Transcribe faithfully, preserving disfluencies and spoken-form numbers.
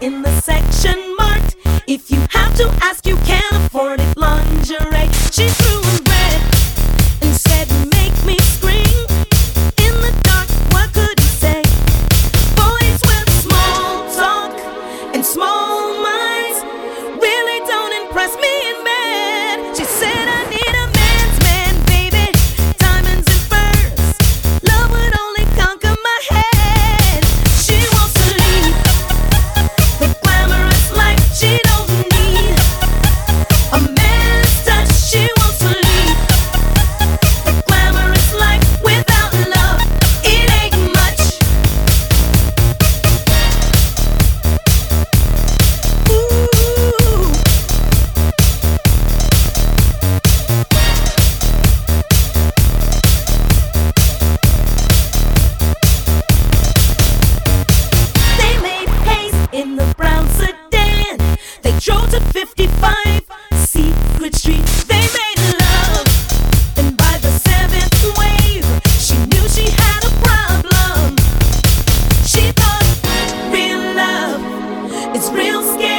in the section marked "If you have to ask, you can't afford it" lingerie. She threw a red and said, "Make me scream." In the dark, what could he say? Boys with small talk and small minds really don't impress me in bed. She said, "I need a man's man, baby, diamonds and furs. Love would only conquer my head." She wants to leave the glamorous life. She don't need a man's touch. She wants to leave the glamorous life. Without love, it ain't much. Ooh. They made haste in the brown sedan. They drove to fifty-five Secret Street. They made love, and by the seventh wave, she knew she had a problem. She thought real love is real scary.